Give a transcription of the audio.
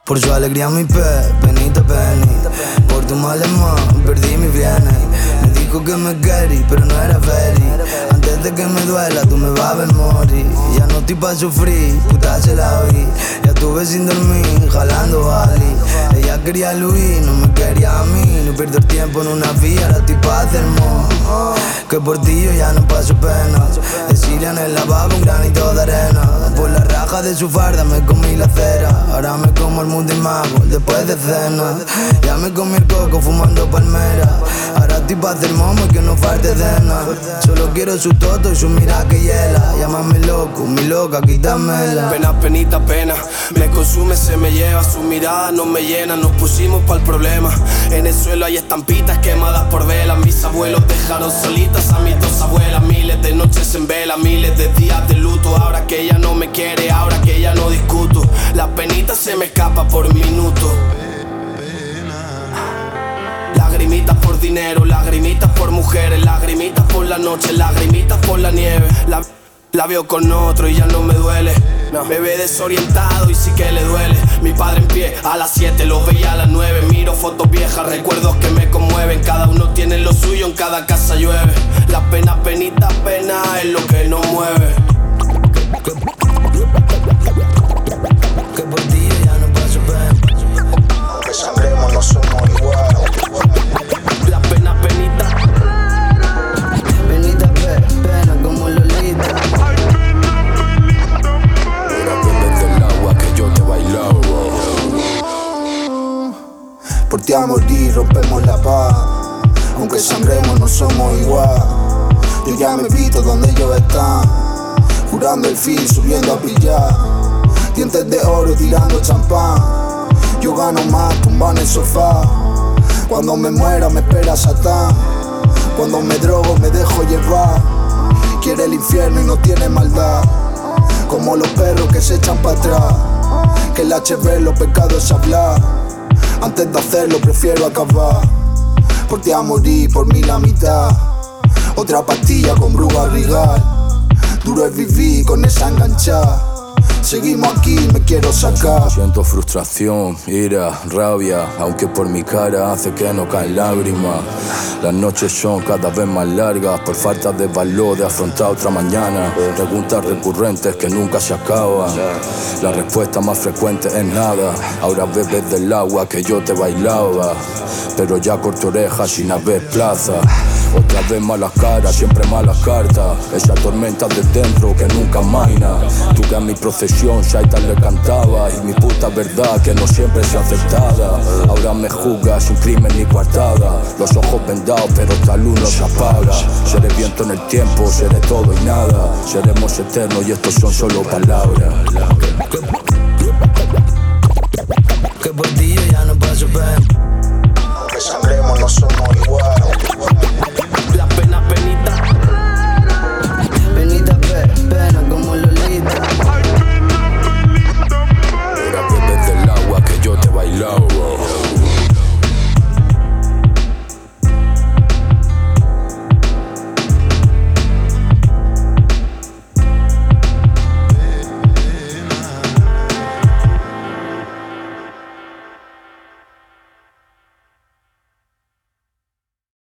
Por su alegría mi penita penny. Por tu mal man, perdí mis bienes. Me dijo que me querí, pero no era feliz. Antes de que me duela, tú me vas a ver morir. Ya no estoy pa' sufrir, puta se la vi. Ya estuve sin dormir, jalando Bali. Ella quería Luis, no me quería a mí. No pierdo el tiempo en una vía, ahora estoy pa' hacer mo. Que por ti yo ya no paso pena. Decirle en el lavabo un granito de arena. Por la raja de su farda me comí la cera. Ahora me como el mundo y mago después de cena. Ya me comí el coco fumando palmera. Ahora estoy pa' hacer momo y que no falte cena. Solo quiero su toto y su mirada que hiela. Llámame loco, mi loca, quítamela. Pena, penita, pena. Me consume, se me lleva. Su mirada no me llena. Nos pusimos pa'l problema. En el suelo hay estampitas quemadas por velas. Mis abuelos dejaron solitas a mis dos abuelas. Miles de noches en vela, miles de días de luto. Ahora que ella no me quiere, ahora que ella no discuto. La penita se me escapa por minuto. Lagrimitas por dinero, lagrimitas por mujeres, lagrimitas por la noche, lagrimitas por la nieve. La veo con otro y ya no me duele. Me ve desorientado y sí que le duele. Mi padre en pie a las 7, lo veía a las 9. Miro fotos viejas, recuerdos que me conmueven. Cada uno tiene lo suyo, en cada casa llueve. La pena, penita, pena es lo que nos mueve. Que por ti yo ya no paso pena. Aunque sangremos no somos igual. La pena, penita. Penita, pena como Lolita. Mira, bebé del agua que yo te bailaba. Por ti a morir rompemos la paz. Aunque sangremos no somos igual. Yo ya me vi donde ellos están. Jurando el fin, subiendo a pillar. Dientes de oro tirando champán. Yo gano más, tumbado en el sofá. Cuando me muera me espera Satán. Cuando me drogo me dejo llevar. Quiere el infierno y no tiene maldad. Como los perros que se echan para atrás. Que el HB los pecados es hablar. Antes de hacerlo prefiero acabar. Por ti a morir, por mí la mitad. Otra pastilla con bruja rigal. Duro es vivir con esa enganchada. Seguimos aquí, me quiero sacar. Siento frustración, ira, rabia, aunque por mi cara hace que no caen lágrimas. Las noches son cada vez más largas por falta de valor de afrontar otra mañana. Preguntas recurrentes que nunca se acaban. La respuesta más frecuente es nada. Ahora bebes del agua que yo te bailaba, pero ya corto orejas sin haber plaza. Otra vez malas caras, siempre malas cartas. Esa tormenta de dentro que nunca amaina. Tú que a mi profesión Shaitan le cantaba. Y mi puta verdad que no siempre es aceptada. Ahora me juzgas sin crimen ni coartada. Los ojos vendados pero esta luz no se apaga. Seré viento en el tiempo, seré todo y nada. Seremos eternos y estos son solo palabras. Que por ti yo ya no paso pena.